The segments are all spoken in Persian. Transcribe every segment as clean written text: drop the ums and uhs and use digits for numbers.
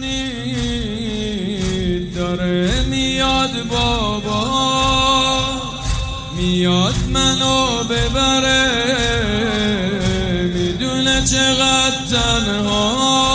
کنید داره میاد بابا، میاد منو ببره، میدونه چقدر تنها،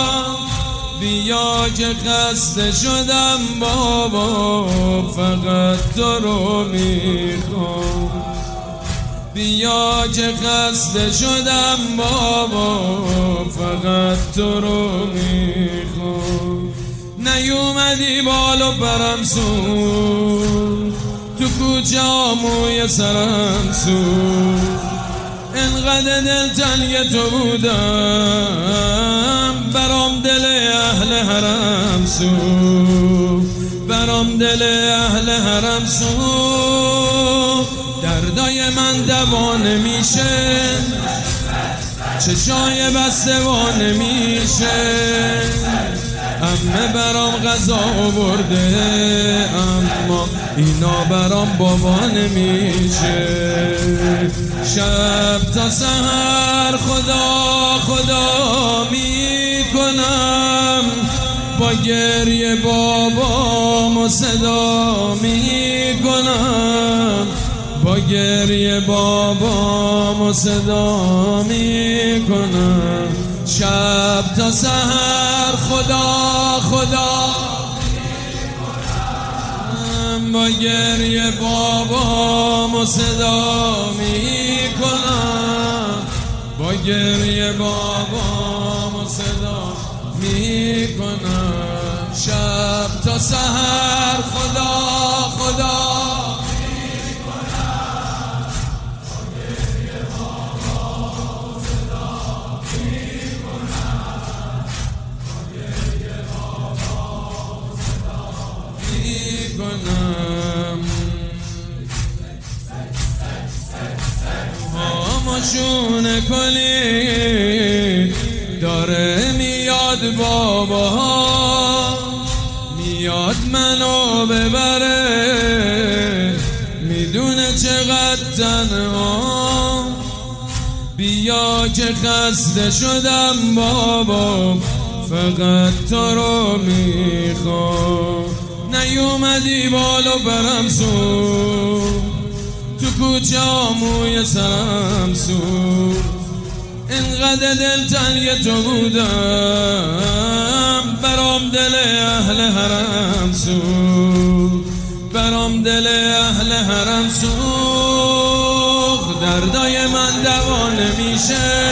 بیا که خسته شدم بابا، فقط تو رو میخوام، بیا که خسته شدم بابا، فقط تو رو میخوام. نیومدی بالو برم سون، تو کوچه موی سرم سون، انقدر دل تنگ تو بودم، برام دل اهل حرم سون، برام دل اهل حرم سون. دردای من دوا نمیشه، چشای بسته وا نمیشه، عمه برام غذا آورده اما اینا برام بابا نمیشه. شب تا سحر خدا خدا میکنم، با گریه بابامو صدا میکنم، با گریه بابامو صدا میکنم. شب تا سحر خدا خدا میکنم، با گریه بابامو صدا میکنم، با گریه بابامو صدا میکنم. شب تا سحر خدا خدا خاموشونه کنید داره میاد بابا، میاد منو ببره، میدونه چقدر تنها، بیا که خسته شدم بابا، فقط تو رو میخوام. نیومدی بالو برم سون، تو کوچه موی سرم سون، انقدر دل تنگ تو بودم، برام دل اهل حرم سون، برام دل اهل حرم سون. دردای من دوا نمیشه،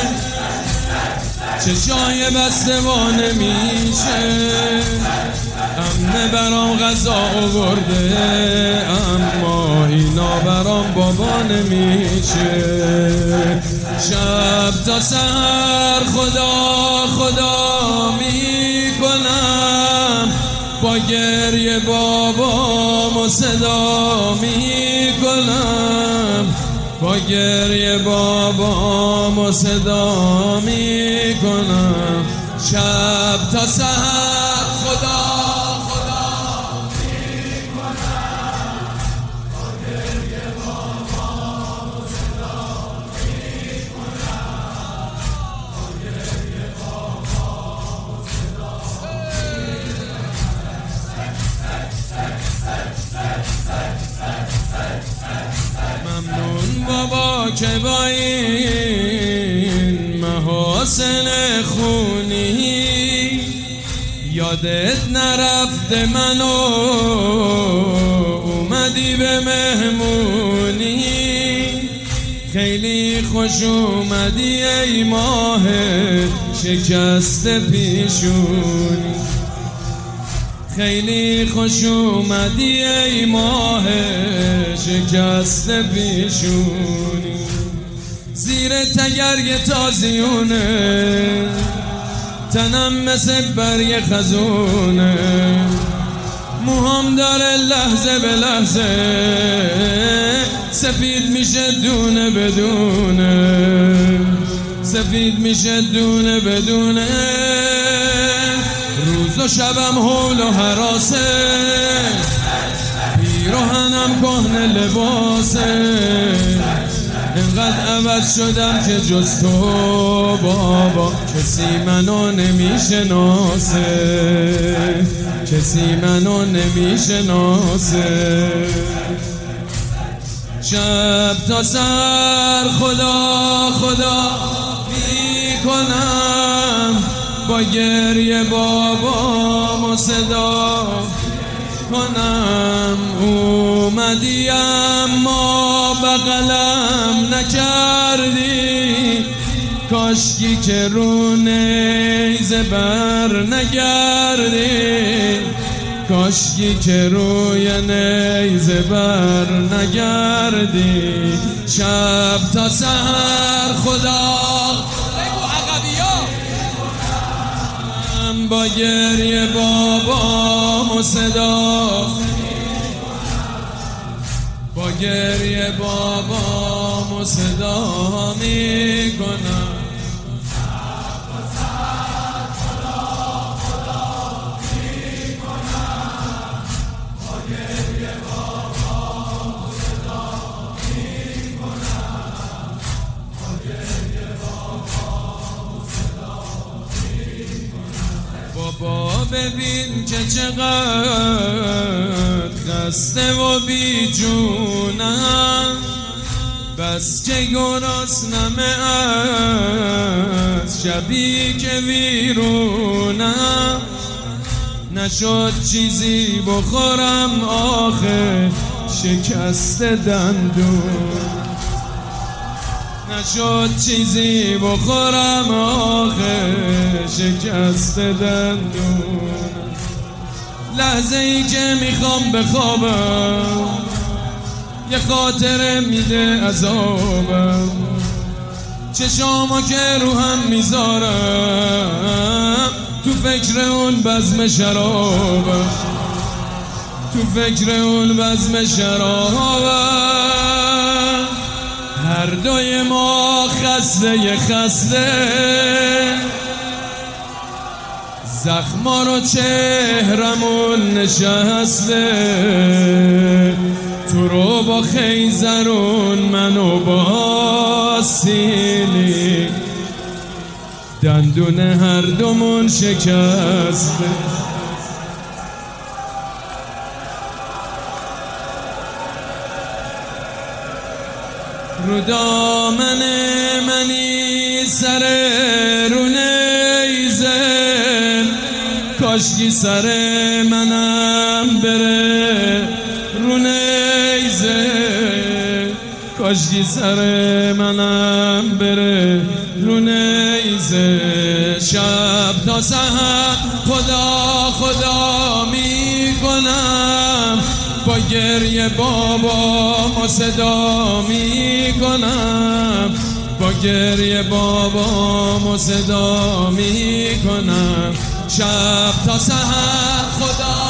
چشای بسته وا نمیشه، عمه برام غذا آورده اما اینا برام بابا نمیشه. شب تا سحر خدا خدا میکنم، با گریه بابامو صدا میکنم، با گریه بابامو صدا میکنم. شب تا سحر خدا خدا میکنم، با گریه بابامو صدا میکنم، با گریه بابامو صدا میکنم. ممنون بابا که با این محاسن خونی یادت نرفته منو، اومدی به مهمونی، خیلی خوش اومدی ای ماه شکست پیشونی، خیلی خوش اومدی ای ماه شکست پیشونی. زیر تگرگ تازیونه، تنم مثل برگ خزونه، موهام داره لحظه به لحظه سفید میشه دونه بدونه، سفید میشه دونه بدونه. روز و شبم حول و حراسه، پیراهنم کهنه لباسه، اینقدر عوض شدم که جز تو بابا کسی منو نمیشناسه، کسی منو نمیشناسه. شب تا سر خدا خدا میکنم، با گریه بابامو صدا کنم. اومدی اما بغلم نکردی، کاشکی که رو نیزه بر نگردی، کاشکی که روی نیزه بر نگردی. شب تا سحر خدا با گریه بابامو صدا، با گریه بابامو صدا میکنم. بابا ببین که چقدر خسته و بی جونم، بس که گرسنم از شبی که ویرونم. نشد چیزی بخورم آخه شکست دندون، نشد چیزی بخورم آخه شکست دندون. لحظه ای که میخوام بخوابم یه خاطره میده عذابم، چشامو که رو هم میذارم تو فکر اون بزم شرابم، تو فکر اون بزم شرابم. هر دوی ما خسته زخما رو چهرمون نشسته، تو رو با خیزرون منو با سیلی، دندون هر دومون شکسته. رو دامن منی سر رو نیزه، کاشکی سر منم بره رو نیزه، کاشکی سر منم بره رو نیزه. شب تا سحر خدا خدا میکنم، با گریه بابامو صدا میکنم، با گریه بابامو صدا میکنم. شب تا سحر خدا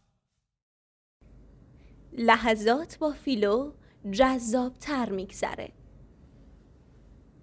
لحظات با فیلو جذاب‌تر میگذره.